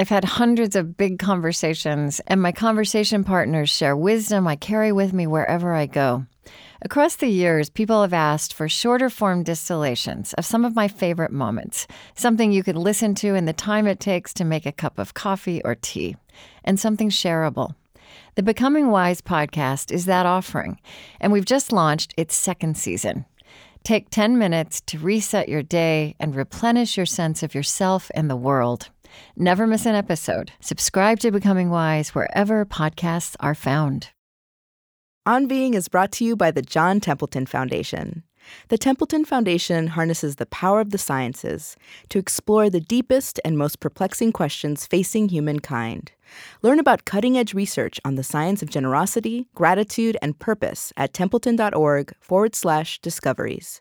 I've had hundreds of big conversations, and my conversation partners share wisdom I carry with me wherever I go. Across the years, people have asked for shorter form distillations of some of my favorite moments, something you could listen to in the time it takes to make a cup of coffee or tea, and something shareable. The Becoming Wise podcast is that offering, and we've just launched its second season. Take 10 minutes to reset your day and replenish your sense of yourself and the world. Never miss an episode. Subscribe to Becoming Wise wherever podcasts are found. On Being is brought to you by the John Templeton Foundation. The Templeton Foundation harnesses the power of the sciences to explore the deepest and most perplexing questions facing humankind. Learn about cutting-edge research on the science of generosity, gratitude, and purpose at templeton.org/discoveries.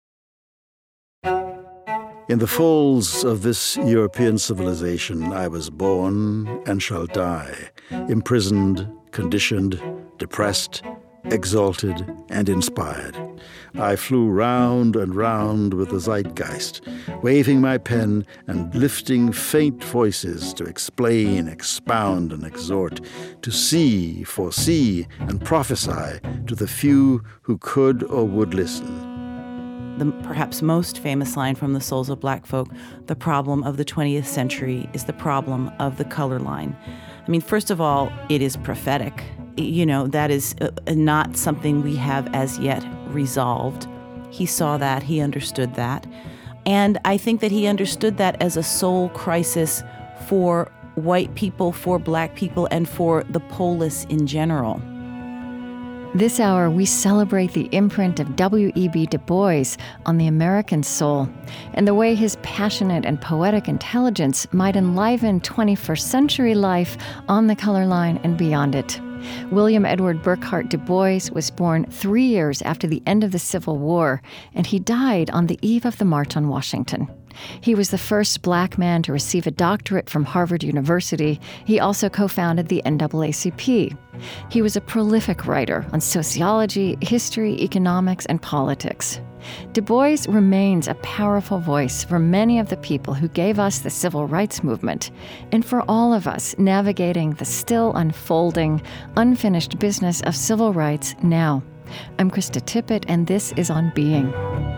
In the folds of this European civilization, I was born and shall die, imprisoned, conditioned, depressed, exalted, and inspired. I flew round and round with the zeitgeist, waving my pen and lifting faint voices to explain, expound, and exhort, to see, foresee, and prophesy to the few who could or would listen. The perhaps most famous line from The Souls of Black Folk, the problem of the 20th century is the problem of the color line. I mean, first of all, it is prophetic. You know, that is not something we have as yet resolved. He saw that, he understood that. And I think that he understood that as a soul crisis for white people, for black people, and for the polis in general. This hour, we celebrate the imprint of W.E.B. Du Bois on the American soul and the way his passionate and poetic intelligence might enliven 21st century life on the color line and beyond it. William Edward Burghardt Du Bois was born 3 years after the end of the Civil War, and he died on the eve of the March on Washington. He was the first black man to receive a doctorate from Harvard University. He also co-founded the NAACP. He was a prolific writer on sociology, history, economics, and politics. Du Bois remains a powerful voice for many of the people who gave us the civil rights movement, and for all of us navigating the still unfolding, unfinished business of civil rights now. I'm Krista Tippett, and this is On Being.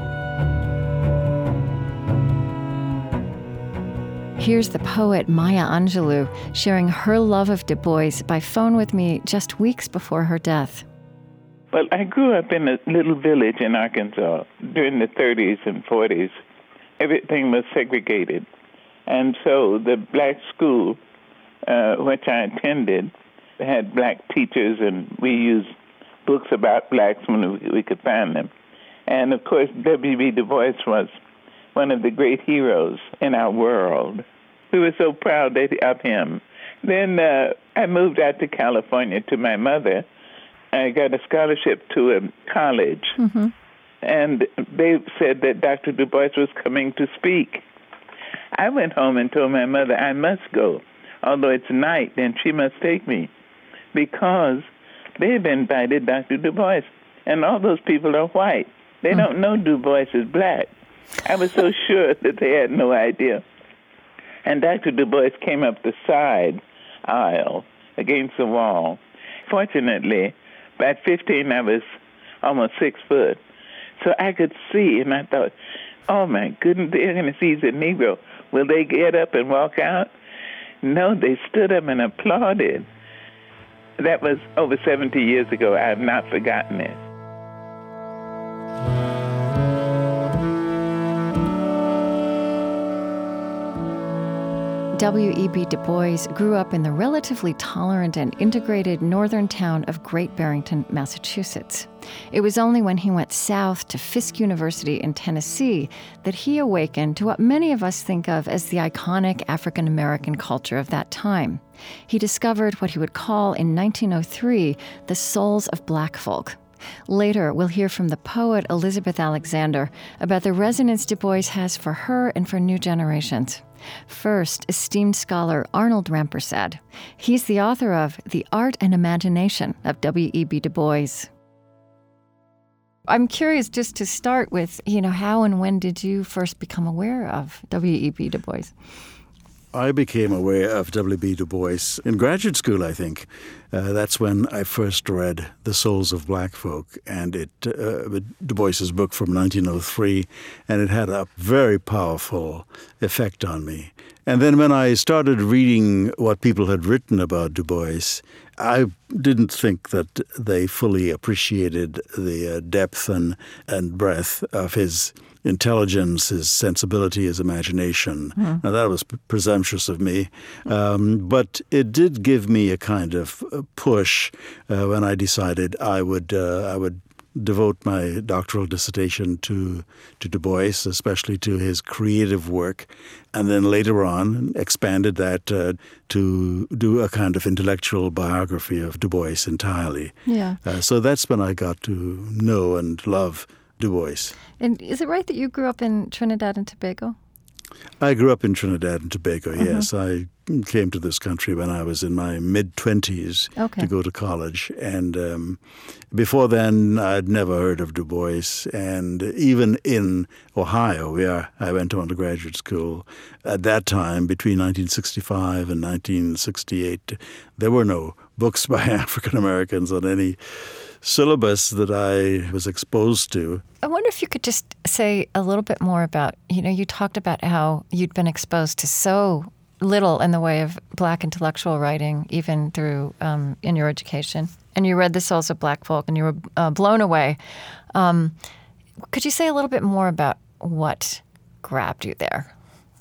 Here's the poet Maya Angelou sharing her love of Du Bois by phone with me just weeks before her death. Well, I grew up in a little village in Arkansas during the 30s and 40s. Everything was segregated. And so the black school, which I attended, had black teachers, and we used books about blacks when we could find them. And, of course, W.E.B. Du Bois was one of the great heroes in our world. We were so proud of him. Then I moved out to California to my mother. I got a scholarship to a college, and they said that Dr. Du Bois was coming to speak. I went home and told my mother I must go, although it's night, and she must take me, because they've invited Dr. Du Bois, and all those people are white. They don't know Du Bois is black. I was so sure that they had no idea. And Dr. Du Bois came up the side aisle against the wall. Fortunately, at 15, I was almost 6 foot. So I could see, and I thought, oh, my goodness, they're going to see the Negro. Will they get up and walk out? No, they stood up and applauded. That was over 70 years ago. I have not forgotten it. W.E.B. Du Bois grew up in the relatively tolerant and integrated northern town of Great Barrington, Massachusetts. It was only when he went south to Fisk University in Tennessee that he awakened to what many of us think of as the iconic African-American culture of that time. He discovered what he would call in 1903 the souls of black folk. Later, we'll hear from the poet Elizabeth Alexander about the resonance Du Bois has for her and for new generations. First, esteemed scholar Arnold Rampersad. He's the author of The Art and Imagination of W.E.B. Du Bois. I'm curious just to start with, how and when did you first become aware of W.E.B. Du Bois? I became aware of W.B. Du Bois in graduate school, I think. That's when I first read The Souls of Black Folk, and Du Bois's book from 1903, and it had a very powerful effect on me. And then when I started reading what people had written about Du Bois, I didn't think that they fully appreciated the depth and breadth of his intelligence, his sensibility, his imagination. Now, that was presumptuous of me, but it did give me a kind of push when I decided I would devote my doctoral dissertation to Du Bois, especially to his creative work, and then later on expanded that to do a kind of intellectual biography of Du Bois entirely. Yeah. So that's when I got to know and love Du Bois. And is it right that you grew up in Trinidad and Tobago? I grew up in Trinidad and Tobago, yes. I came to this country when I was in my mid-20s to go to college. And before then, I'd never heard of Du Bois. And even in Ohio, where I went to undergraduate school, at that time, between 1965 and 1968, there were no books by African Americans on any syllabus that I was exposed to. I wonder if you could just say a little bit more about, you talked about how you'd been exposed to so little in the way of Black intellectual writing, even through in your education. And you read The Souls of Black Folk, and you were blown away. Could you say a little bit more about what grabbed you there?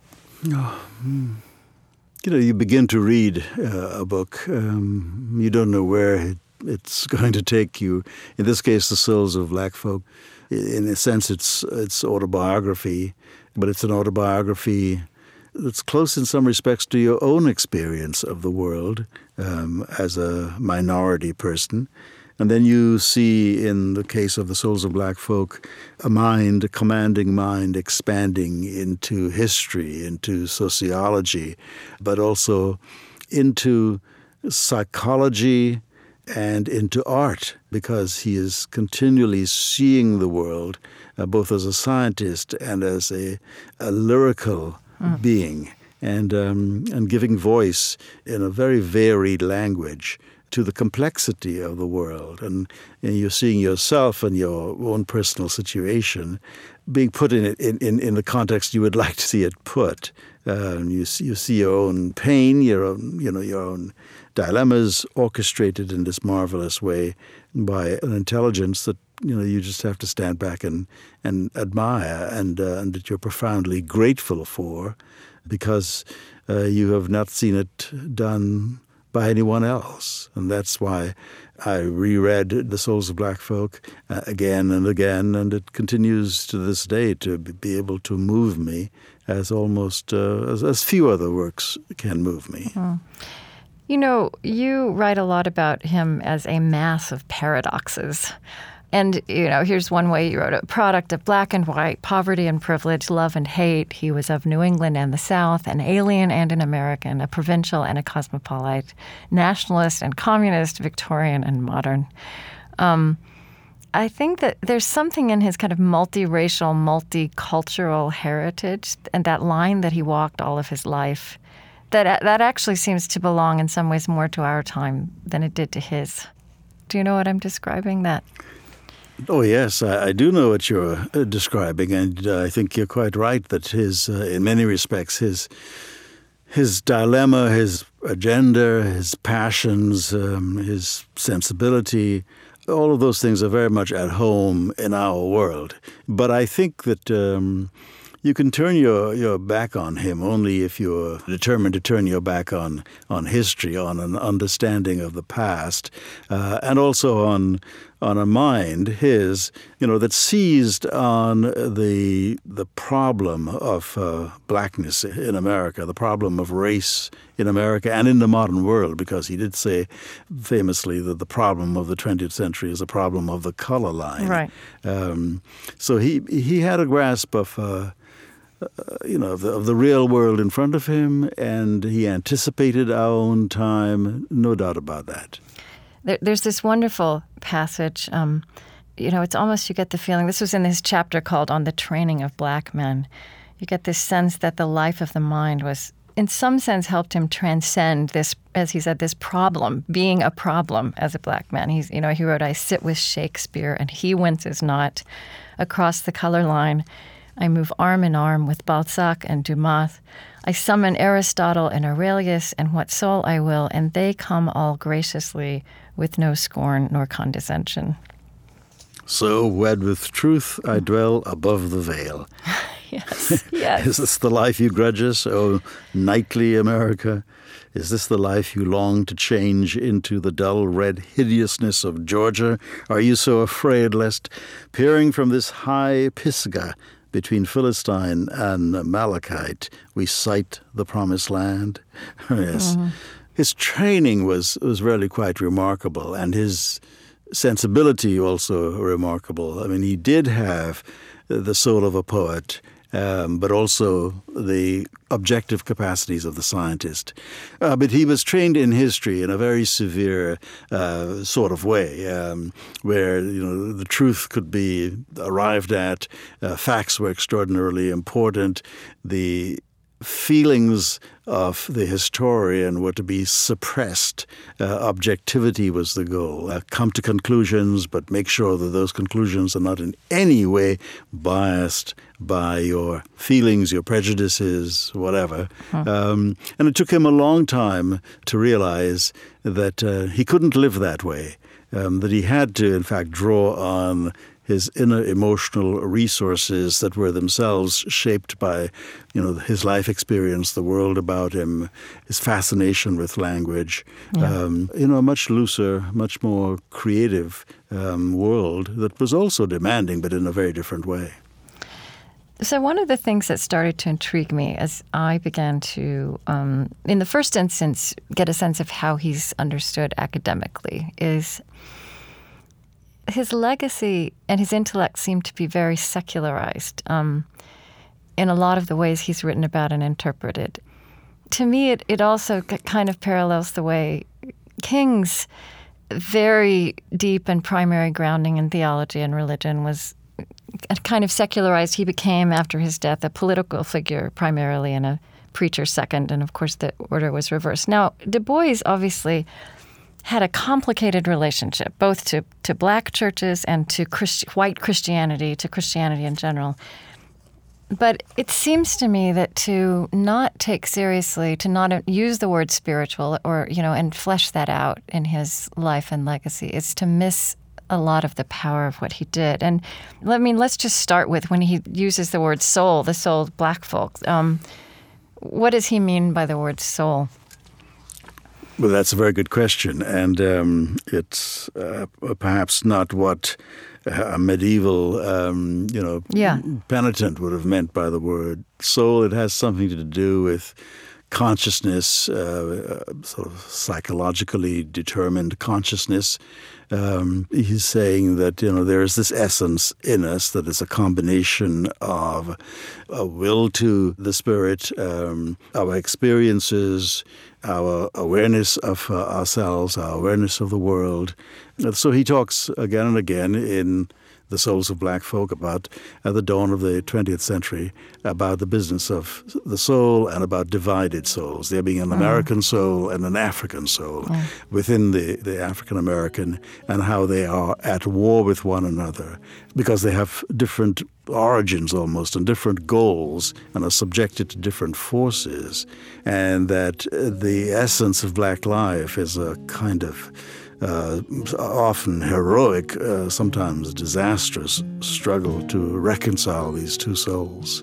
You begin to read a book. You don't know where it's going to take you. In this case, The Souls of Black Folk. In a sense, it's autobiography, but it's an autobiography that's close in some respects to your own experience of the world as a minority person. And then you see, in the case of The Souls of Black Folk, a commanding mind expanding into history, into sociology, but also into psychology and into art, because he is continually seeing the world both as a scientist and as a lyrical being, and giving voice in a very varied language to the complexity of the world. And you're seeing yourself and your own personal situation being put in the context you would like to see it put. You see your own pain, your own dilemmas orchestrated in this marvelous way by an intelligence that you just have to stand back and admire, and that you're profoundly grateful for, because you have not seen it done by anyone else. And that's why I reread The Souls of Black Folk again and again, and it continues to this day to be able to move me as almost as few other works can move me. You write a lot about him as a mass of paradoxes. And, here's one way you wrote it: product of black and white, poverty and privilege, love and hate. He was of New England and the South, an alien and an American, a provincial and a cosmopolite, nationalist and communist, Victorian and modern. I think that there's something in his kind of multiracial, multicultural heritage, and that line that he walked all of his life, that actually seems to belong in some ways more to our time than it did to his. Do you know what I'm describing? That? Oh, yes, I do know what you're describing, and I think you're quite right that in many respects, his dilemma, his agenda, his passions, his sensibility, all of those things are very much at home in our world. But I think that you can turn your back on him only if you're determined to turn your back on history, on an understanding of the past, and also on a mind, that seized on the problem of blackness in America, the problem of race in America and in the modern world, because he did say famously that the problem of the 20th century is a problem of the color line. Right. So he had a grasp of of the real world in front of him, and he anticipated our own time, no doubt about that. There's this wonderful passage, it's almost, you get the feeling, this was in his chapter called On the Training of Black Men. You get this sense that the life of the mind was in some sense, helped him transcend this, as he said, this problem, being a problem as a black man. He wrote, "I sit with Shakespeare, and he winces not. Across the color line, I move arm in arm with Balzac and Dumas. I summon Aristotle and Aurelius and what soul I will, and they come all graciously with no scorn nor condescension." So, wed with truth, I dwell above the veil. Yes, yes. Is this the life you grudge us, O knightly America? Is this the life you long to change into the dull red hideousness of Georgia? Are you so afraid lest, peering from this high Pisgah between Philistine and Malachite, we sight the promised land? Yes. Mm-hmm. His training was really quite remarkable, and his sensibility also remarkable. I mean, he did have the soul of a poet, but also the objective capacities of the scientist. But he was trained in history in a very severe sort of way, where the truth could be arrived at, facts were extraordinarily important, the feelings of the historian were to be suppressed. Objectivity was the goal. Come to conclusions, but make sure that those conclusions are not in any way biased by your feelings, your prejudices, whatever. And it took him a long time to realize that he couldn't live that way, that he had to, in fact, draw on his inner emotional resources that were themselves shaped by, his life experience, the world about him, his fascination with language, a much looser, much more creative world that was also demanding, but in a very different way. So one of the things that started to intrigue me as I began to, in the first instance, get a sense of how he's understood academically is his legacy and his intellect seem to be very secularized in a lot of the ways he's written about and interpreted. To me, it also kind of parallels the way King's very deep and primary grounding in theology and religion was kind of secularized. He became, after his death, a political figure primarily and a preacher second, and of course the order was reversed. Now, Du Bois obviously had a complicated relationship, both to black churches and to white Christianity, to Christianity in general. But it seems to me that to not take seriously, to not use the word spiritual or, and flesh that out in his life and legacy is to miss a lot of the power of what he did. And let's just start with when he uses the word soul, the soul of black folk. What does he mean by the word soul? Well, that's a very good question, and it's perhaps not what a medieval, penitent would have meant by the word soul. It has something to do with consciousness, sort of psychologically determined consciousness. He's saying that, there is this essence in us that is a combination of a will to the spirit, our experiences, our awareness of ourselves, our awareness of the world. So he talks again and again in The Souls of Black Folk about, at the dawn of the 20th century, about the business of the soul and about divided souls, there being an American soul and an African soul within the African-American, and how they are at war with one another because they have different origins almost and different goals and are subjected to different forces, and that the essence of black life is a kind of often heroic, sometimes disastrous struggle to reconcile these two souls.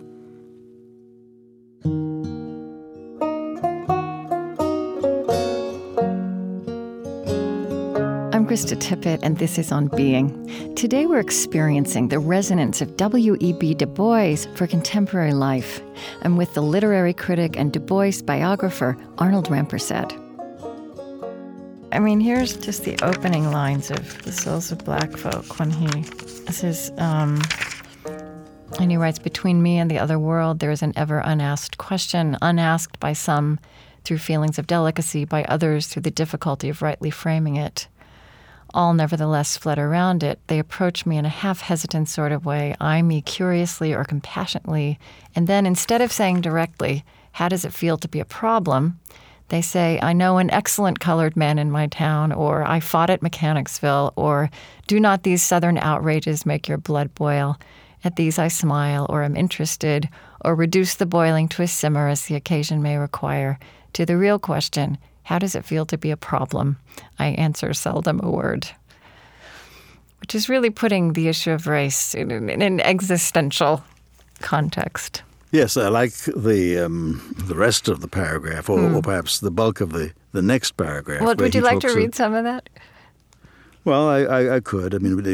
I'm Krista Tippett, and this is On Being. Today we're experiencing the resonance of W.E.B. Du Bois for contemporary life. I'm with the literary critic and Du Bois biographer, Arnold Rampersad. I mean, here's just the opening lines of The Souls of Black Folk when he says, and he writes, "Between me and the other world, there is an ever unasked question, unasked by some through feelings of delicacy, by others through the difficulty of rightly framing it. All nevertheless fled around it. They approach me in a half-hesitant sort of way, eye me curiously or compassionately, and then, instead of saying directly, how does it feel to be a problem? They say, I know an excellent colored man in my town, or I fought at Mechanicsville, or do not these Southern outrages make your blood boil? At these I smile, or am interested, or reduce the boiling to a simmer as the occasion may require. To the real question, how does it feel to be a problem? I answer seldom a word. Which is really putting the issue of race in an existential context. Yes, I like the rest of the paragraph, or perhaps the bulk of the next paragraph. Well, would you like to read some of that? Well, I could. I mean,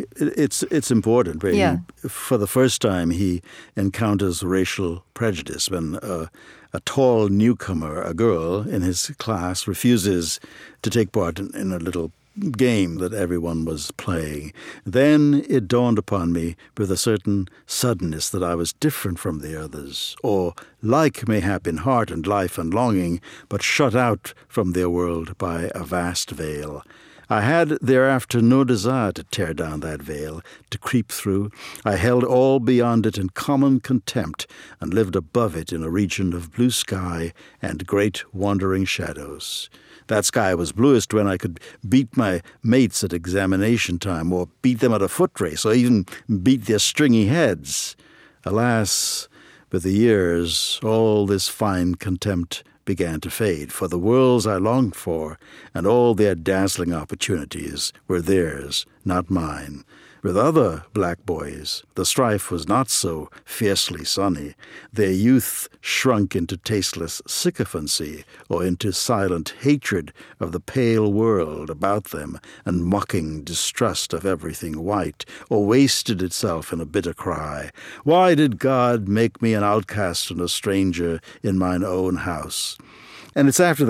it's important. Yeah. For the first time, he encounters racial prejudice when a tall newcomer, a girl in his class, refuses to take part in a little game that everyone was playing. Then it dawned upon me with a certain suddenness that I was different from the others, or like mayhap in heart and life and longing, but shut out from their world by a vast veil. I had thereafter no desire to tear down that veil, to creep through. I held all beyond it in common contempt, and lived above it in a region of blue sky and great wandering shadows. That sky was bluest when I could beat my mates at examination time, or beat them at a foot race, or even beat their stringy heads. Alas, with the years, all this fine contempt began to fade, for the worlds I longed for and all their dazzling opportunities were theirs, not mine. With other black boys, the strife was not so fiercely sunny. Their youth shrunk into tasteless sycophancy, or into silent hatred of the pale world about them, and mocking distrust of everything white, or wasted itself in a bitter cry, "Why did God make me an outcast and a stranger in mine own house?" And it's after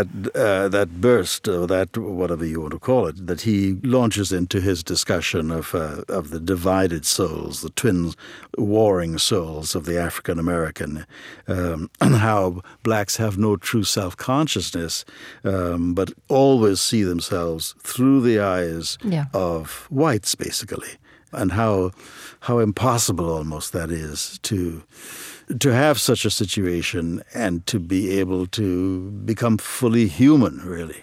that burst, or that whatever you want to call it, that he launches into his discussion of the divided souls, the twin warring souls of the African American, and how blacks have no true self-consciousness, but always see themselves through the eyes of whites, basically, and how impossible almost that is to have such a situation and to be able to become fully human, really.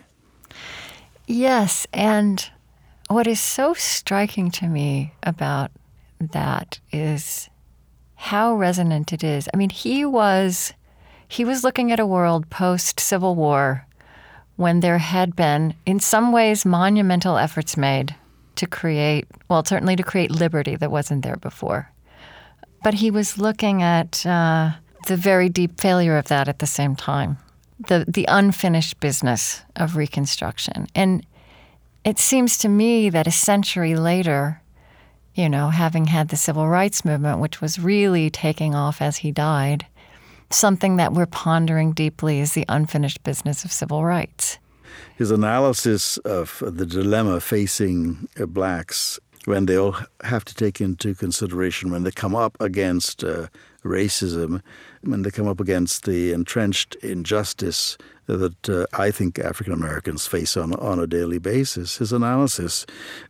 Yes, and what is so striking to me about that is how resonant it is. I mean, he was looking at a world post-Civil War when there had been, in some ways, monumental efforts made to create, well, certainly to create liberty that wasn't there before. But he was looking at the very deep failure of that at the same time, the unfinished business of Reconstruction. And it seems to me that a century later, you know, having had the civil rights movement, which was really taking off as he died, something that we're pondering deeply is the unfinished business of civil rights. His analysis of the dilemma facing blacks when they all have to take into consideration when they come up against racism, when they come up against the entrenched injustice that I think African Americans face on a daily basis. His analysis,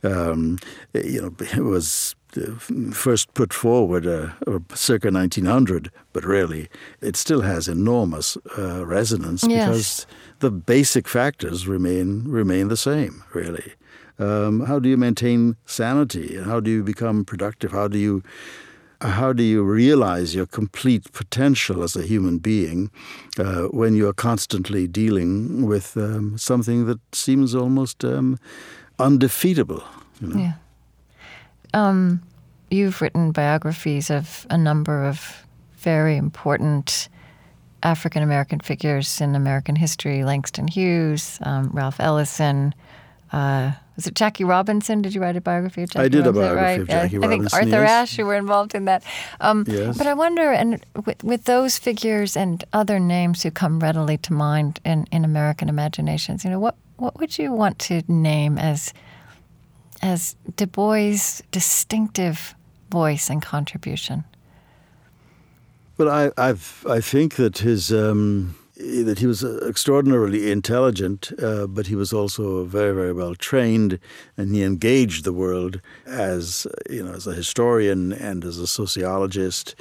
was first put forward circa 1900, but really it still has enormous resonance because the basic factors remain the same, really. How do you maintain sanity? How do you become productive? How do you realize your complete potential as a human being when you are constantly dealing with something that seems almost undefeatable? You know? Yeah. You've written biographies of a number of very important African American figures in American history: Langston Hughes, Ralph Ellison. Was it Jackie Robinson? Did you write a biography of Jackie Robinson? I did a biography of Jackie Robinson. I think Arthur Ashe, you were involved in that. Yes. But I wonder, and with those figures and other names who come readily to mind in American imaginations, you know, what would you want to name as Du Bois' distinctive voice and contribution? Well, I think that that he was extraordinarily intelligent, but he was also very, very well trained, and he engaged the world as a historian and as a sociologist.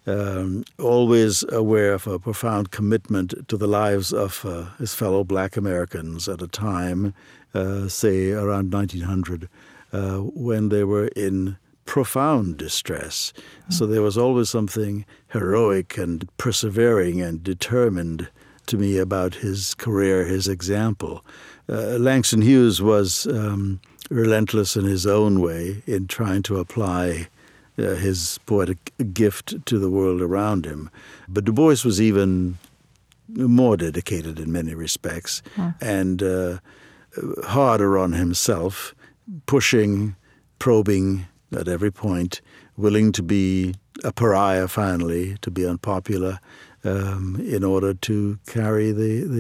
always aware of a profound commitment to the lives of his fellow Black Americans at a time, say around 1900, when they were in profound distress. So there was always something heroic and persevering and determined to me about his career, his example. Langston Hughes was relentless in his own way in trying to apply his poetic gift to the world around him. But Du Bois was even more dedicated in many respects and harder on himself, pushing, probing at every point, willing to be a pariah finally, to be unpopular, in order to carry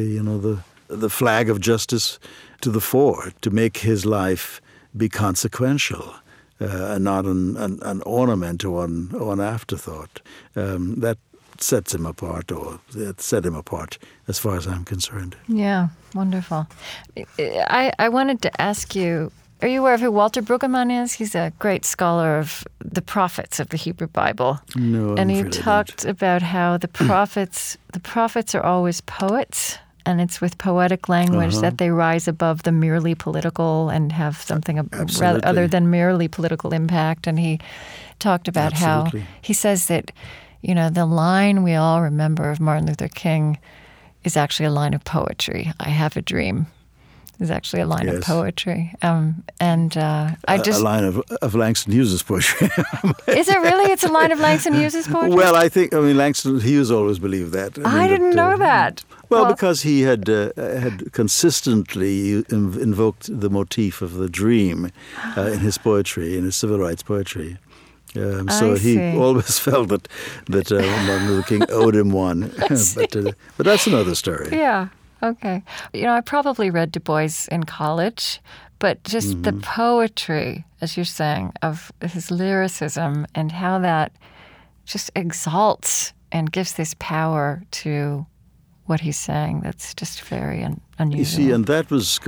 the flag of justice to the fore, to make his life be consequential, and not an ornament or an afterthought. That sets him apart, or it set him apart as far as I'm concerned. Yeah, wonderful. I wanted to ask you, are you aware of who Walter Brueggemann is? He's a great scholar of the prophets of the Hebrew Bible. No, and he talked about how the prophets are always poets, and it's with poetic language that they rise above the merely political and have something rather other than merely political impact. And he talked about how he says that, the line we all remember of Martin Luther King is actually a line of poetry. I have a dream. Is actually a line of poetry, a line of Langston Hughes' poetry. Is it really? It's a line of Langston Hughes' poetry? Well, Langston Hughes always believed that. I didn't know that. Well, because he had consistently invoked the motif of the dream in his poetry, in his civil rights poetry. So he always felt that Martin Luther King owed him one. But that's another story. Yeah. Okay. I probably read Du Bois in college, but just the poetry, as you're saying, of his lyricism and how that just exalts and gives this power to what he's saying, that's just very unusual. You see, and that was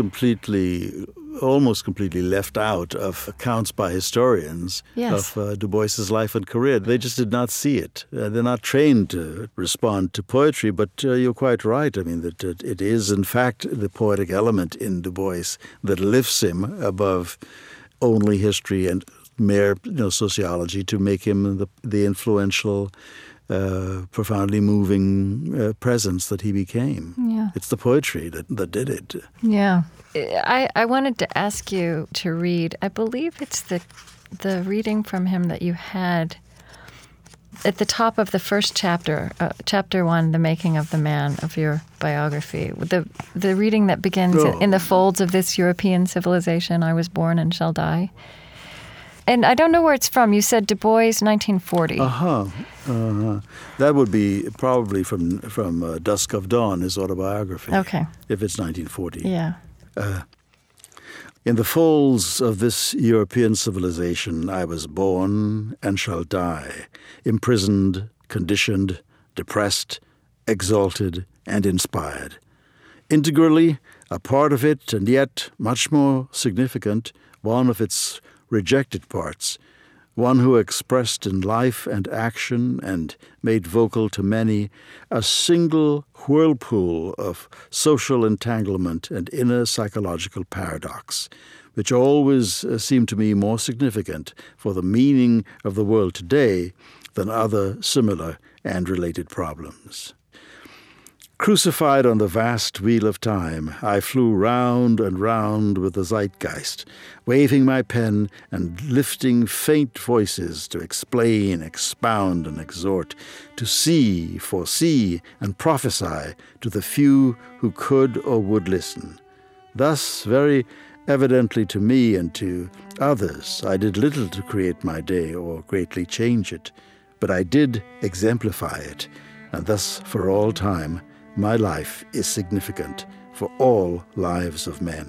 almost completely left out of accounts by historians of Du Bois's life and career. They just did not see it. They're not trained to respond to poetry, but you're quite right. I mean, that it is, in fact, the poetic element in Du Bois that lifts him above only history and mere sociology to make him the influential, profoundly moving presence that he became. Yeah. It's the poetry that did it. Yeah. I wanted to ask you to read, I believe it's the reading from him that you had at the top of the first chapter, chapter 1, The Making of the Man, of your biography. The reading that begins in the folds of this European civilization, I was born and shall die. And I don't know where it's from. You said Du Bois, 1940. That would be probably from Dusk of Dawn, his autobiography. Okay. If it's 1940. Yeah. In the folds of this European civilization, I was born and shall die, imprisoned, conditioned, depressed, exalted, and inspired. Integrally a part of it, and yet much more significant, one of its rejected parts, one who expressed in life and action and made vocal to many a single whirlpool of social entanglement and inner psychological paradox, which always seemed to me more significant for the meaning of the world today than other similar and related problems. Crucified on the vast wheel of time, I flew round and round with the zeitgeist, waving my pen and lifting faint voices to explain, expound, and exhort, to see, foresee, and prophesy to the few who could or would listen. Thus, very evidently to me and to others, I did little to create my day or greatly change it, but I did exemplify it, and thus for all time, my life is significant for all lives of men.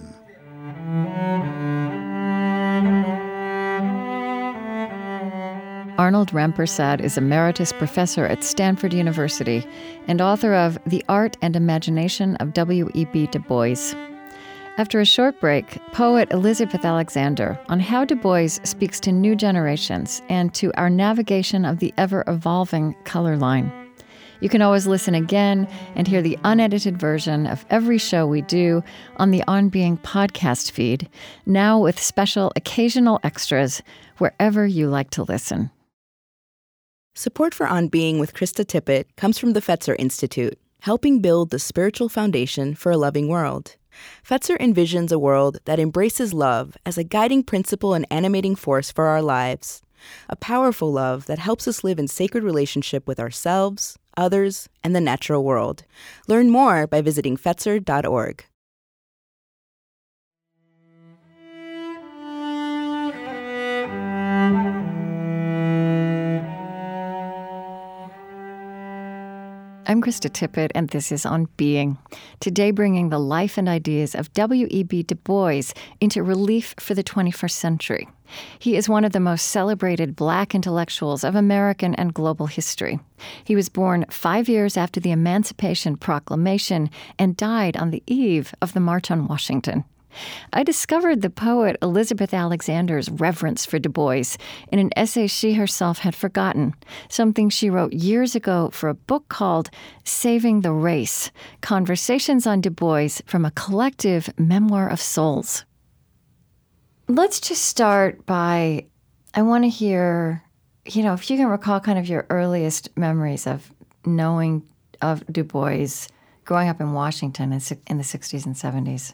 Arnold Rampersad is Emeritus Professor at Stanford University and author of The Art and Imagination of W.E.B. Du Bois. After a short break, poet Elizabeth Alexander on how Du Bois speaks to new generations and to our navigation of the ever-evolving color line. You can always listen again and hear the unedited version of every show we do on the On Being podcast feed, now with special occasional extras wherever you like to listen. Support for On Being with Krista Tippett comes from the Fetzer Institute, helping build the spiritual foundation for a loving world. Fetzer envisions a world that embraces love as a guiding principle and animating force for our lives, a powerful love that helps us live in sacred relationship with ourselves, others, and the natural world. Learn more by visiting Fetzer.org. I'm Krista Tippett, and this is On Being. Today bringing the life and ideas of W.E.B. Du Bois into relief for the 21st century. He is one of the most celebrated Black intellectuals of American and global history. He was born 5 years after the Emancipation Proclamation and died on the eve of the March on Washington. I discovered the poet Elizabeth Alexander's reverence for Du Bois in an essay she herself had forgotten, something she wrote years ago for a book called Saving the Race, Conversations on Du Bois from a Collective Memoir of Souls. Let's just start by, I want to hear, if you can recall kind of your earliest memories of knowing of Du Bois growing up in Washington in the 60s and 70s.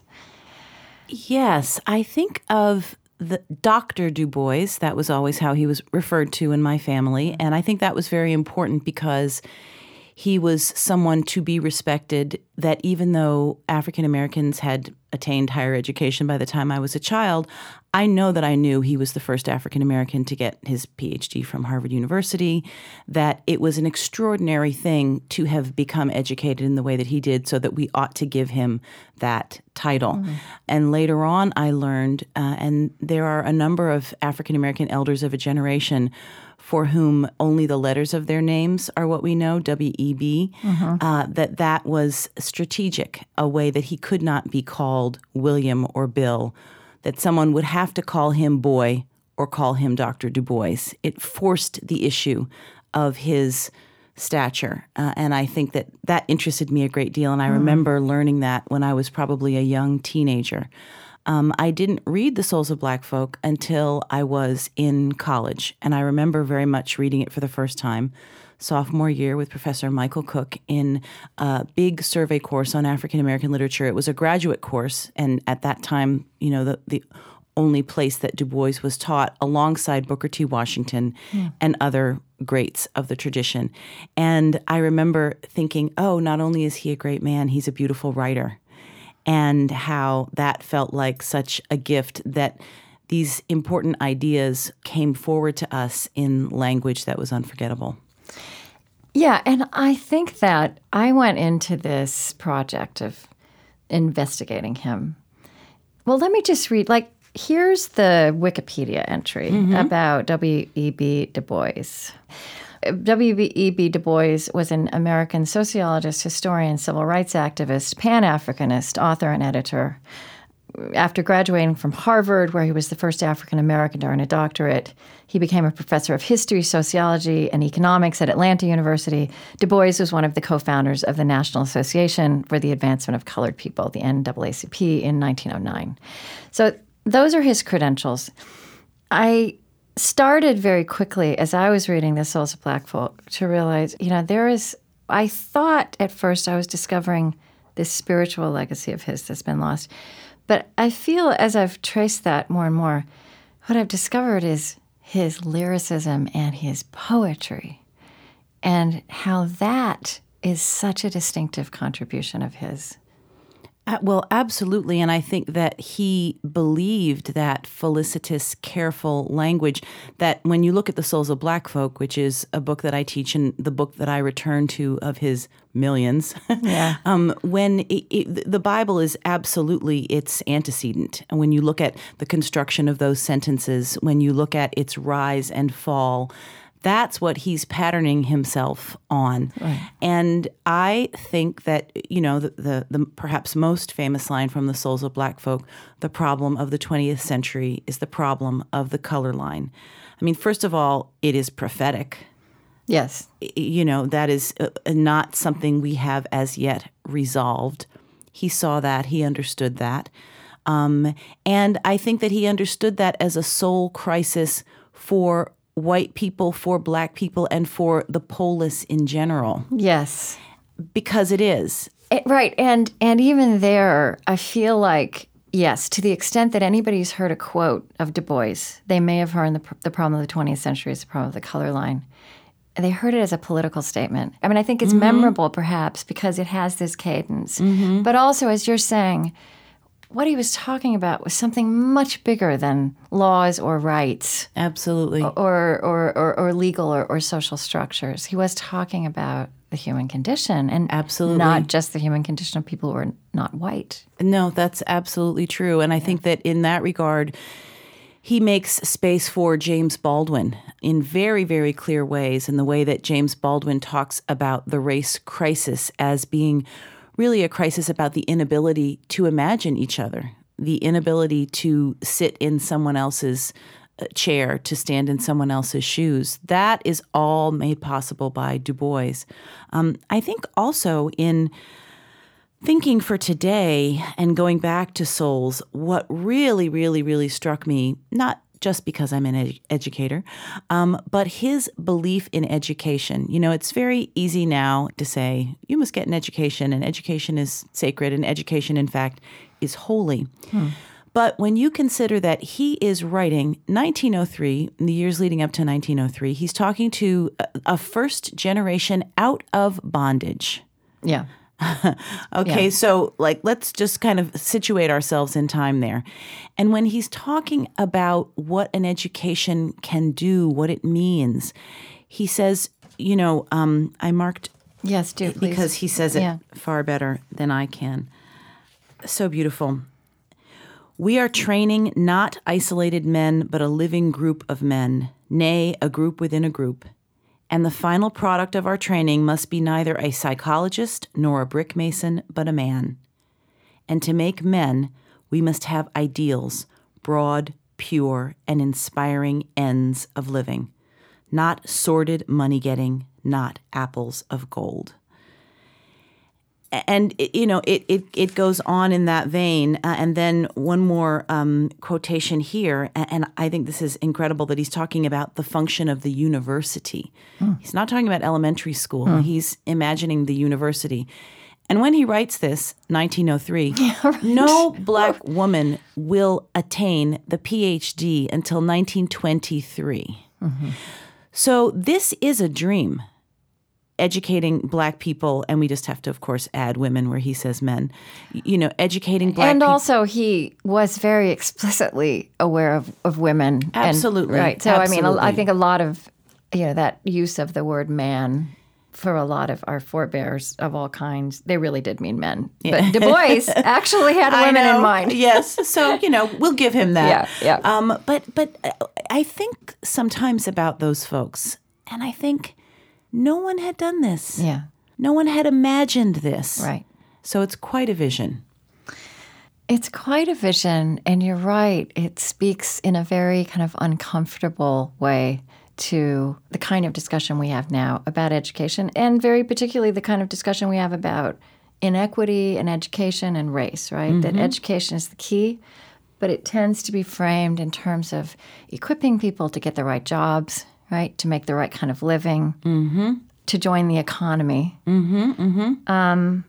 Yes, I think of the Dr. Du Bois. That was always how he was referred to in my family. And I think that was very important because he was someone to be respected, that even though African Americans had attained higher education by the time I was a child, I know that I knew he was the first African American to get his PhD from Harvard University, that it was an extraordinary thing to have become educated in the way that he did, so that we ought to give him that title. Mm-hmm. And later on, I learned, and there are a number of African American elders of a generation for whom only the letters of their names are what we know, W.E.B., that was strategic, a way that he could not be called William or Bill, that someone would have to call him boy or call him Dr. Du Bois. It forced the issue of his stature, and I think that interested me a great deal, and I remember learning that when I was probably a young teenager. I didn't read The Souls of Black Folk until I was in college, and I remember very much reading it for the first time, sophomore year with Professor Michael Cook in a big survey course on African American literature. It was a graduate course, and at that time, the only place that Du Bois was taught alongside Booker T. Washington and other greats of the tradition. And I remember thinking, oh, not only is he a great man, he's a beautiful writer. And how that felt like such a gift that these important ideas came forward to us in language that was unforgettable. Yeah, and I think that I went into this project of investigating him. Well, let me just read, here's the Wikipedia entry about W.E.B. Du Bois. W.E.B. Du Bois was an American sociologist, historian, civil rights activist, Pan-Africanist, author, and editor. After graduating from Harvard, where he was the first African American to earn a doctorate, he became a professor of history, sociology, and economics at Atlanta University. Du Bois was one of the co-founders of the National Association for the Advancement of Colored People, the NAACP, in 1909. So those are his credentials. I started very quickly, as I was reading The Souls of Black Folk, to realize, I thought at first I was discovering this spiritual legacy of his that's been lost. But I feel as I've traced that more and more, what I've discovered is his lyricism and his poetry, and how that is such a distinctive contribution of his. Well, absolutely. And I think that he believed that felicitous, careful language, that when you look at The Souls of Black Folk, which is a book that I teach and the book that I return to of his millions, when the Bible is absolutely its antecedent. And when you look at the construction of those sentences, when you look at its rise and fall, That's what he's patterning himself on. Right. And I think that, the perhaps most famous line from The Souls of Black Folk, the problem of the 20th century is the problem of the color line. I mean, first of all, it is prophetic. Yes. That is not something we have as yet resolved. He saw that. He understood that. And I think that he understood that as a soul crisis for white people, for Black people, and for the polis in general. Yes. Because it is. Right. And even there, I feel like, yes, to the extent that anybody's heard a quote of Du Bois, they may have heard the problem of the 20th century is the problem of the color line. They heard it as a political statement. I mean, I think it's memorable, perhaps, because it has this cadence. But also, as you're saying, what he was talking about was something much bigger than laws or rights. Absolutely. Or legal or social structures. He was talking about the human condition, and absolutely not just the human condition of people who are not white. No, that's absolutely true. And I think that in that regard, he makes space for James Baldwin in very, very clear ways, in the way that James Baldwin talks about the race crisis as being really a crisis about the inability to imagine each other, the inability to sit in someone else's chair, to stand in someone else's shoes. That is all made possible by Du Bois. I think also in thinking for today and going back to Souls, what really, really, really struck me, not just because I'm an educator, but his belief in education. It's very easy now to say, you must get an education, and education is sacred, and education, in fact, is holy. But when you consider that he is writing 1903, in the years leading up to 1903, he's talking to a first generation out of bondage. Yeah. Okay, Yeah. so let's just kind of situate ourselves in time there. And when he's talking about what an education can do, what it means, he says, I marked. Yes, do please. Because he says it far better than I can. So beautiful. We are training not isolated men, but a living group of men, nay, a group within a group. And the final product of our training must be neither a psychologist nor a brick mason, but a man. And to make men, we must have ideals, broad, pure, and inspiring ends of living, not sordid money-getting, not apples of gold. And, it goes on in that vein. And then one more quotation here, and I think this is incredible that he's talking about the function of the university. He's not talking about elementary school. He's imagining the university. And when he writes this, 1903, no Black woman will attain the PhD until 1923. So this is a dream. Educating Black people, and we just have to, of course, add women where he says men, educating Black people. And also he was very explicitly aware of women. Absolutely. Right. So, absolutely. I think a lot of, that use of the word man for a lot of our forebears of all kinds, they really did mean men. Yeah. But Du Bois actually had women in mind. Yes. So, we'll give him that. Yeah. But I think sometimes about those folks, and I think no one had done this. Yeah. No one had imagined this. Right. So it's quite a vision. It's quite a vision, and you're right. It speaks in a very kind of uncomfortable way to the kind of discussion we have now about education, and very particularly the kind of discussion we have about inequity and education and race, right? That education is the key, but it tends to be framed in terms of equipping people to get the right jobs, right? To make the right kind of living, to join the economy. And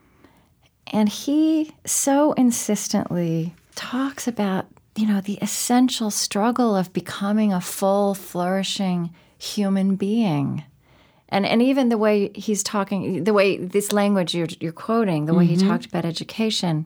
he so insistently talks about, the essential struggle of becoming a full, flourishing human being. And even the way he's talking, the way this language you're quoting, the way he talked about education,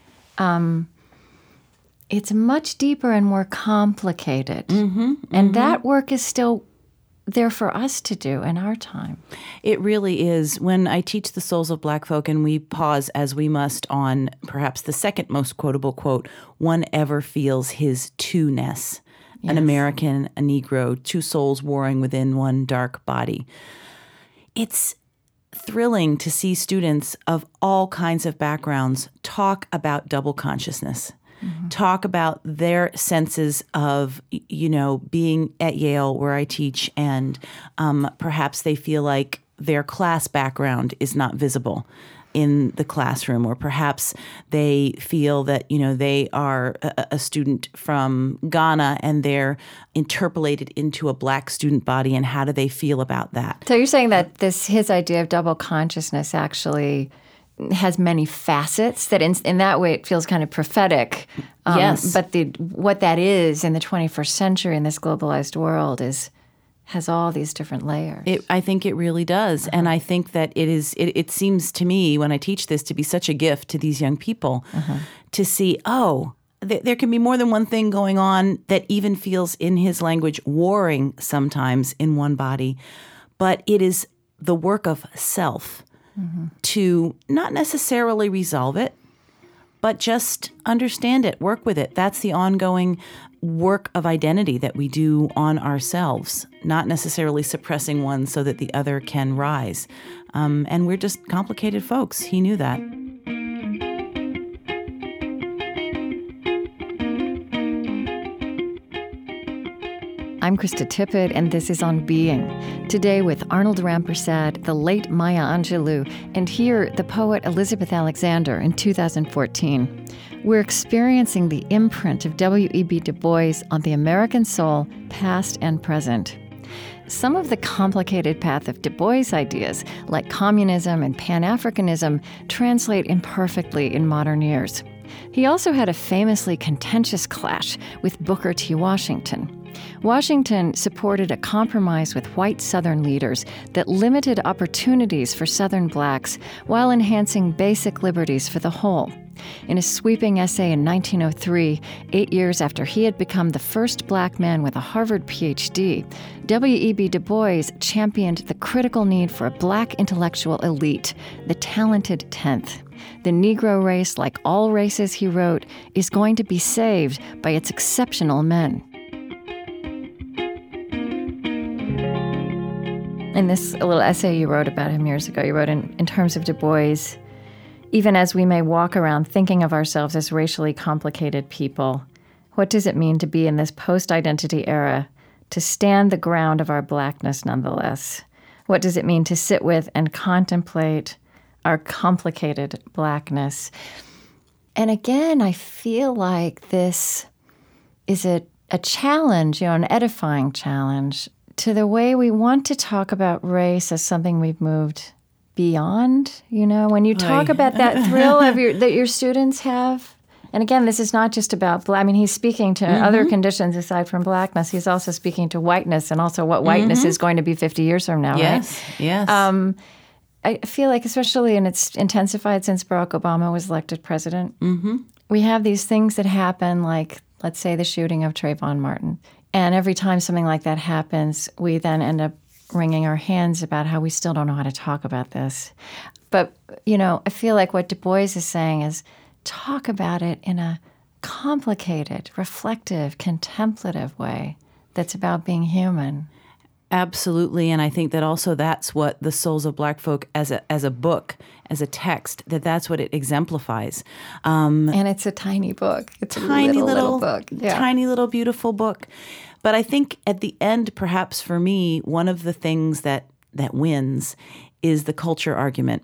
it's much deeper and more complicated. And that work is still there for us to do in our time. It really is. When I teach the Souls of Black Folk, and we pause as we must on perhaps the second most quotable quote, one ever feels his two-ness. an American, a Negro, two souls warring within one dark body. It's thrilling to see students of all kinds of backgrounds talk about double consciousness, talk about their senses of, being at Yale where I teach, and perhaps they feel like their class background is not visible in the classroom, or perhaps they feel that, they are a student from Ghana and they're interpolated into a Black student body, and how do they feel about that? So you're saying that his idea of double consciousness actually has many facets, that in that way it feels kind of prophetic. Yes. But what that is in the 21st century in this globalized world has all these different layers. I think it really does. And I think that it seems to me when I teach this to be such a gift to these young people to see, there can be more than one thing going on that even feels in his language warring sometimes in one body. But it is the work of self to not necessarily resolve it, but just understand it, work with it. That's the ongoing work of identity that we do on ourselves, not necessarily suppressing one so that the other can rise. And we're just complicated folks. He knew that. I'm Krista Tippett, and this is On Being. Today with Arnold Rampersad, the late Maya Angelou, and here the poet Elizabeth Alexander in 2014. We're experiencing the imprint of W.E.B. Du Bois on the American soul, past and present. Some of the complicated path of Du Bois' ideas, like communism and Pan-Africanism, translate imperfectly in modern ears. He also had a famously contentious clash with Booker T. Washington. Washington supported a compromise with white Southern leaders that limited opportunities for Southern blacks while enhancing basic liberties for the whole. In a sweeping essay in 1903, 8 years after he had become the first black man with a Harvard Ph.D., W.E.B. Du Bois championed the critical need for a black intellectual elite, the talented 10th. The Negro race, like all races, he wrote, is going to be saved by its exceptional men. In this little essay you wrote about him years ago, you wrote in terms of Du Bois, even as we may walk around thinking of ourselves as racially complicated people, what does it mean to be in this post-identity era, to stand the ground of our blackness nonetheless? What does it mean to sit with and contemplate our complicated blackness? And again, I feel like this is a challenge, an edifying challenge, to the way we want to talk about race as something we've moved beyond. When you talk about that thrill that your students have, and again, this is not just about he's speaking to other conditions aside from blackness. He's also speaking to whiteness, and also what whiteness is going to be 50 years from now, yes, right? Yes. I feel like, especially, and it's intensified since Barack Obama was elected president, we have these things that happen, like, let's say, the shooting of Trayvon Martin. And every time something like that happens, we then end up wringing our hands about how we still don't know how to talk about this. But, I feel like what Du Bois is saying is talk about it in a complicated, reflective, contemplative way that's about being human. Absolutely, and I think that also that's what The Souls of Black Folk as a book, as a text, that's what it exemplifies. And it's a tiny book. It's a tiny little book. Yeah. Tiny little beautiful book. But I think at the end, perhaps for me, one of the things that wins is the culture argument,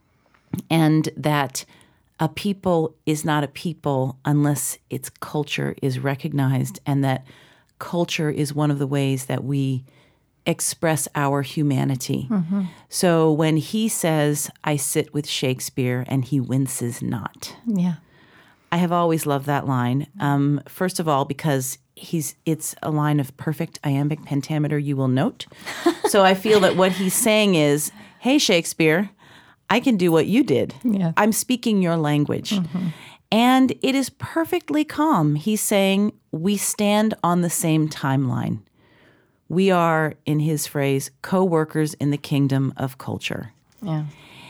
and that a people is not a people unless its culture is recognized, and that culture is one of the ways that we express our humanity. So when he says, I sit with Shakespeare and he winces not. Yeah. I have always loved that line. First of all, because it's a line of perfect iambic pentameter, you will note. So I feel that what he's saying is, hey, Shakespeare, I can do what you did. Yeah. I'm speaking your language. And it is perfectly calm. He's saying, we stand on the same timeline. We are, in his phrase, co-workers in the kingdom of culture. Yeah.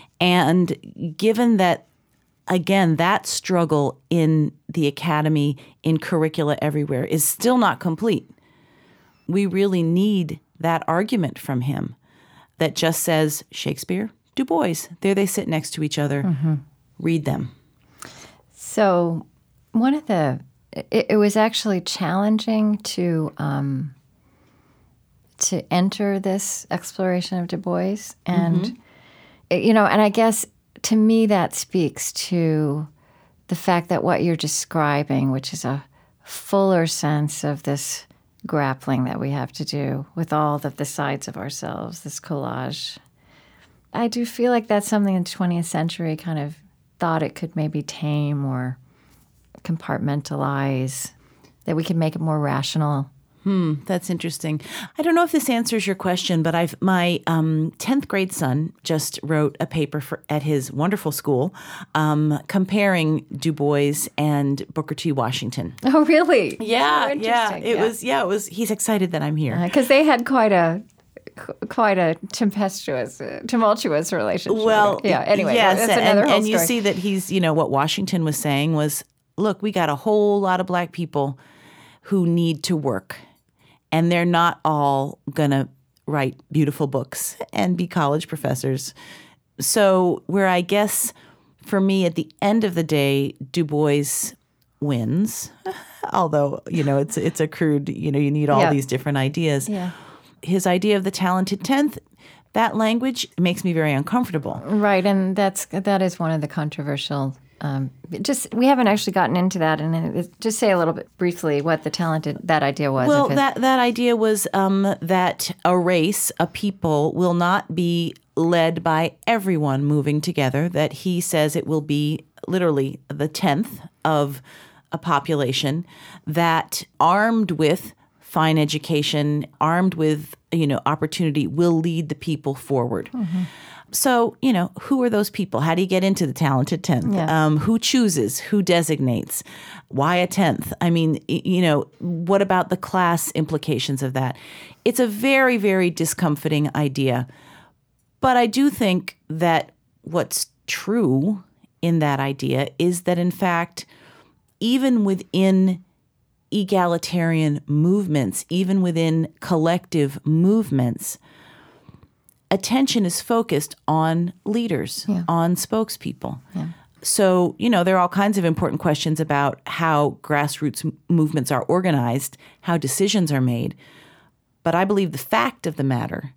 And given that, again, that struggle in the academy, in curricula everywhere, is still not complete. we really need that argument from him that just says, Shakespeare, Du Bois, there they sit next to each other. Mm-hmm. Read them. So it was actually challenging to enter this exploration of Du Bois. And, and I guess to me that speaks to the fact that what you're describing, which is a fuller sense of this grappling that we have to do with all the sides of ourselves, this collage. I do feel like that's something in the 20th century kind of thought it could maybe tame or compartmentalize, that we could make it more rational. That's interesting. I don't know if this answers your question, but my 10th grade son just wrote a paper at his wonderful school comparing Du Bois and Booker T. Washington. Oh, really? Yeah, It was. He's excited that I'm here because they had quite a tumultuous relationship. Well, Anyway, yes, that's another whole and story. you see that he's, what Washington was saying was, look, we got a whole lot of black people who need to work. And they're not all going to write beautiful books and be college professors. So where I guess for me at the end of the day, Du Bois wins, although, it's a crude, you need all these different ideas. Yeah. His idea of the talented 10th, that language makes me very uncomfortable. Right, and that is one of the controversial. We haven't actually gotten into that, and just say a little bit briefly what that idea was. Well, that idea was that a race, a people, will not be led by everyone moving together. That he says it will be literally the 10th of a population that, armed with fine education, armed with opportunity, will lead the people forward. Mm-hmm. So, who are those people? How do you get into the talented 10th? Yeah. Who chooses? Who designates? Why a 10th? I mean, what about the class implications of that? It's a very, very discomforting idea. But I do think that what's true in that idea is that, in fact, even within egalitarian movements, even within collective movements, attention is focused on leaders, on spokespeople. Yeah. So, there are all kinds of important questions about how grassroots movements are organized, how decisions are made. But I believe the fact of the matter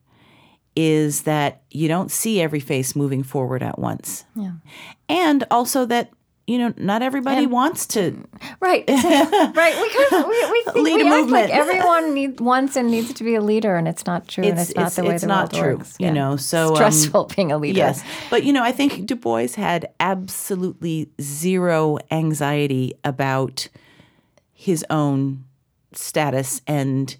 is that you don't see every face moving forward at once. Yeah. And also that not everybody wants to. Right. Right. We think lead a act movement. Like everyone wants and needs to be a leader, and it's not true. And it's not the way the world works. It's not true. So stressful being a leader. Yes. But I think Du Bois had absolutely zero anxiety about his own status and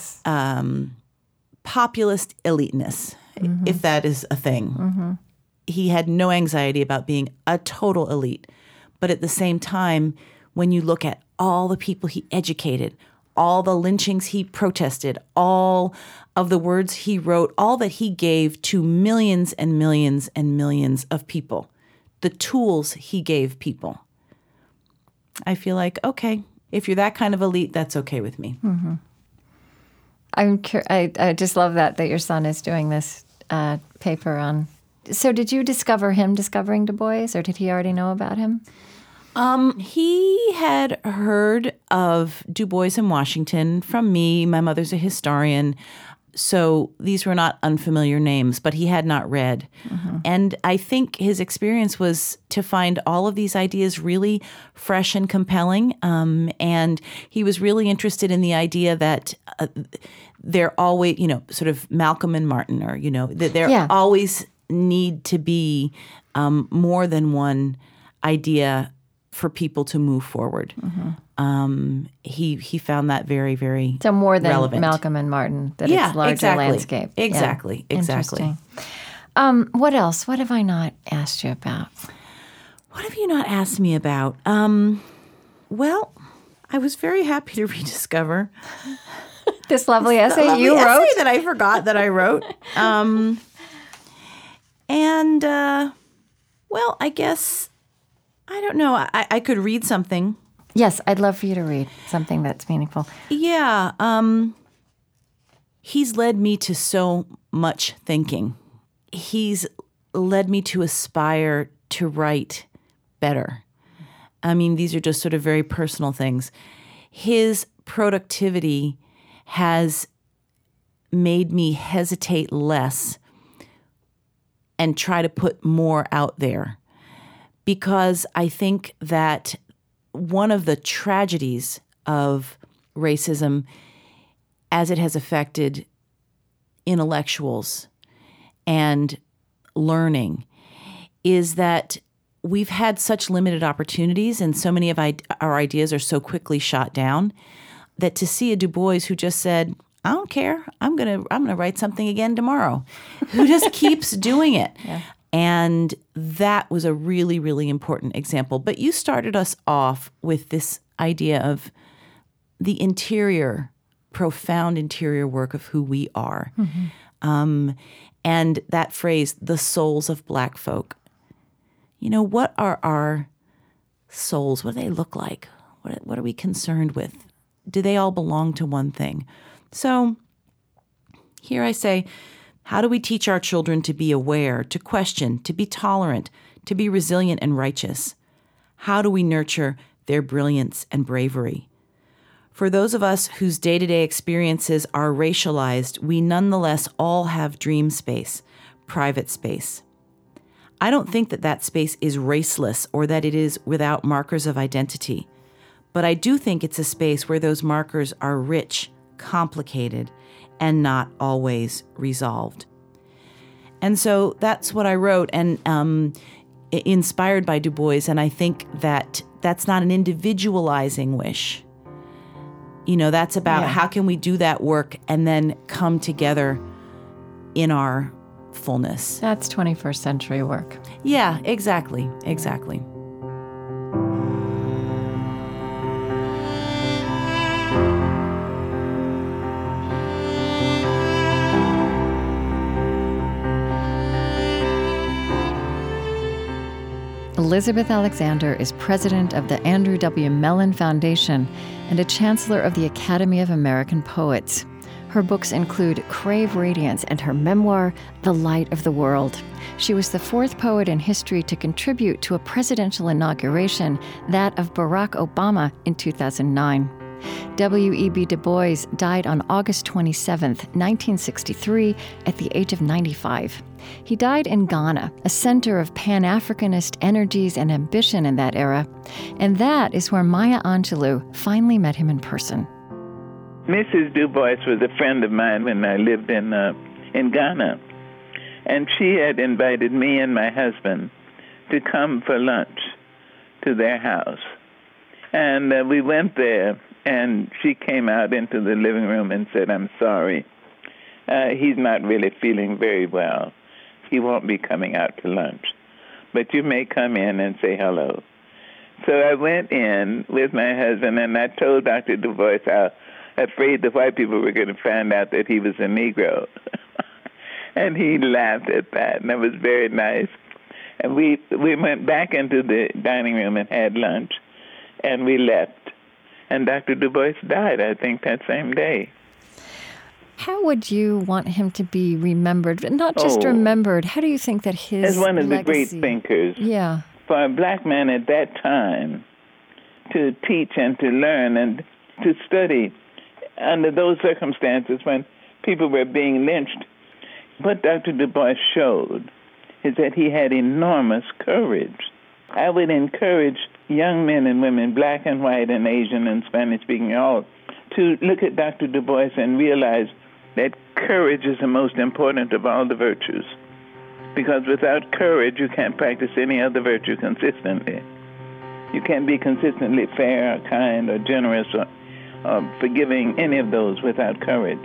populist eliteness, if that is a thing. Mm-hmm. He had no anxiety about being a total elite. But at the same time, when you look at all the people he educated, all the lynchings he protested, all of the words he wrote, all that he gave to millions and millions and millions of people, the tools he gave people, I feel like, okay, if you're that kind of elite, that's okay with me. Mm-hmm. I just love that your son is doing this paper on. So did you discover him discovering Du Bois, or did he already know about him? He had heard of Du Bois and Washington from me. My mother's a historian, so these were not unfamiliar names, but he had not read. Mm-hmm. And I think his experience was to find all of these ideas really fresh and compelling. And he was really interested in the idea that they're always, sort of Malcolm and Martin, or, that there always need to be more than one idea for people to move forward. Mm-hmm. He found that very, very so more than relevant. Malcolm and Martin, that it's larger landscape. Exactly. Interesting. What else? What have I not asked you about? What have you not asked me about? Well, I was very happy to rediscover this lovely essay you wrote. Essay that I forgot that I wrote. Well, I guess, I don't know. I could read something. Yes, I'd love for you to read something that's meaningful. Yeah. he's led me to so much thinking. He's led me to aspire to write better. I mean, these are just sort of very personal things. His productivity has made me hesitate less and try to put more out there, because I think that one of the tragedies of racism as it has affected intellectuals and learning is that we've had such limited opportunities, and so many of our ideas are so quickly shot down, that to see a Du Bois who just said, I don't care, I'm gonna write something again tomorrow, who just keeps doing it. Yeah. And that was a really, really important example. But you started us off with this idea of the interior, profound interior work of who we are. Mm-hmm. And that phrase, the souls of Black folk. You know, what are our souls? What do they look like? What are we concerned with? Do they all belong to one thing? So here I say, how do we teach our children to be aware, to question, to be tolerant, to be resilient and righteous? How do we nurture their brilliance and bravery? For those of us whose day-to-day experiences are racialized, we nonetheless all have dream space, private space. I don't think that space is raceless or that it is without markers of identity, but I do think it's a space where those markers are rich, complicated, and not always resolved. And so that's what I wrote, and inspired by Du Bois, and I think that that's not an individualizing wish. You know, that's about how can we do that work and then come together in our fullness. That's 21st century work. Yeah, exactly. Elizabeth Alexander is president of the Andrew W. Mellon Foundation and a chancellor of the Academy of American Poets. Her books include Crave Radiance and her memoir, The Light of the World. She was the fourth poet in history to contribute to a presidential inauguration, that of Barack Obama in 2009. W.E.B. Du Bois died on August 27, 1963, at the age of 95. He died in Ghana, a center of Pan-Africanist energies and ambition in that era. And that is where Maya Angelou finally met him in person. Mrs. Du Bois was a friend of mine when I lived in Ghana. And she had invited me and my husband to come for lunch to their house. And we went there, and she came out into the living room and said, I'm sorry. He's not really feeling very well. He won't be coming out to lunch. But you may come in and say hello. So I went in with my husband, and I told Dr. Du Bois how afraid the white people were going to find out that he was a Negro. And he laughed at that, and it was very nice. And we went back into the dining room and had lunch, and we left. And Dr. Du Bois died, I think, that same day. How would you want him to be remembered? Not just remembered. How do you think that his as one of legacy, the great thinkers. Yeah. For a black man at that time to teach and to learn and to study under those circumstances when people were being lynched, what Dr. Du Bois showed is that he had enormous courage. I would encourage young men and women, black and white and Asian and Spanish-speaking, all, to look at Dr. Du Bois and realize that courage is the most important of all the virtues. Because without courage, you can't practice any other virtue consistently. You can't be consistently fair or kind or generous or forgiving, any of those, without courage.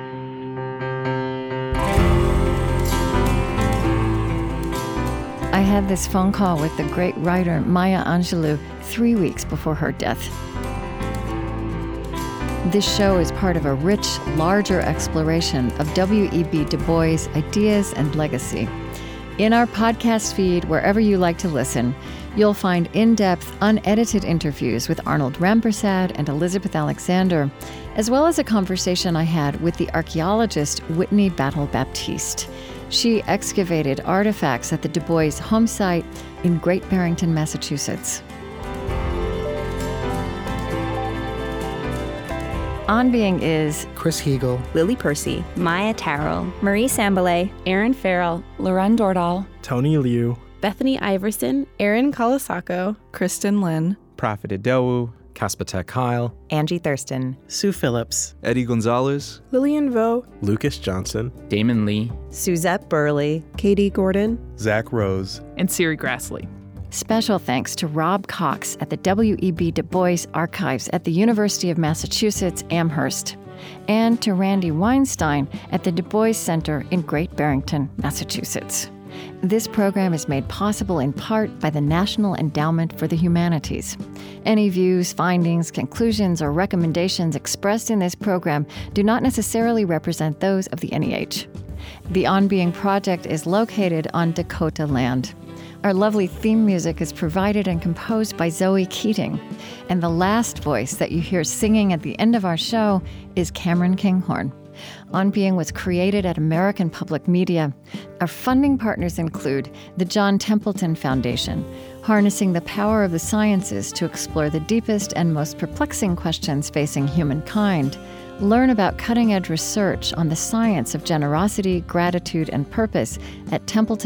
I had this phone call with the great writer Maya Angelou 3 weeks before her death. This show is part of a rich, larger exploration of W.E.B. Du Bois' ideas and legacy. In our podcast feed, wherever you like to listen, You'll find in-depth, unedited interviews with Arnold Rampersad and Elizabeth Alexander, as well as a conversation I had with the archaeologist Whitney Battle-Baptiste. She excavated artifacts at the Du Bois home site in Great Barrington, Massachusetts. On Being is Chris Heagle, Lily Percy, Maya Tarrell, Marie Sambalay, Aaron Farrell, Lauren Dordahl, Tony Liu, Bethany Iverson, Erin Kalasako, Kristen Lynn, Prophet Adewu, Kaspatek Kyle, Angie Thurston, Sue Phillips, Eddie Gonzalez, Lillian Vo, Lucas Johnson, Damon Lee, Suzette Burley, Katie Gordon, Zach Rose, and Siri Grassley. Special thanks to Rob Cox at the W.E.B. Du Bois Archives at the University of Massachusetts, Amherst, and to Randy Weinstein at the Du Bois Center in Great Barrington, Massachusetts. This program is made possible in part by the National Endowment for the Humanities. Any views, findings, conclusions, or recommendations expressed in this program do not necessarily represent those of the NEH. The On Being Project is located on Dakota land. Our lovely theme music is provided and composed by Zoe Keating. And the last voice that you hear singing at the end of our show is Cameron Kinghorn. On Being was created at American Public Media. Our funding partners include the John Templeton Foundation, harnessing the power of the sciences to explore the deepest and most perplexing questions facing humankind. Learn about cutting-edge research on the science of generosity, gratitude, and purpose at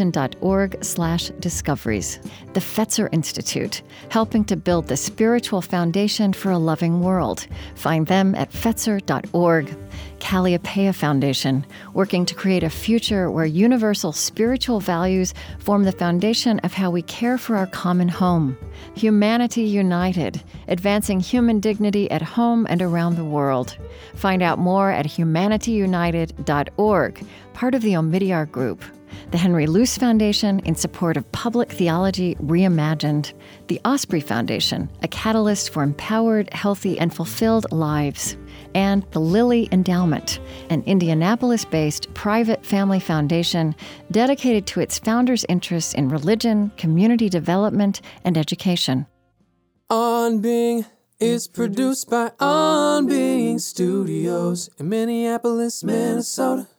templeton.org/discoveries. The Fetzer Institute, helping to build the spiritual foundation for a loving world. Find them at fetzer.org. Calliopeia Foundation, working to create a future where universal spiritual values form the foundation of how we care for our common home. Humanity United, advancing human dignity at home and around the world. Find out more at humanityunited.org, part of the Omidyar Group. The Henry Luce Foundation, in support of public theology reimagined. The Osprey Foundation, a catalyst for empowered, healthy, and fulfilled lives. And the Lilly Endowment, an Indianapolis-based private family foundation dedicated to its founders' interests in religion, community development, and education. On Being is produced by On Being Studios in Minneapolis, Minnesota.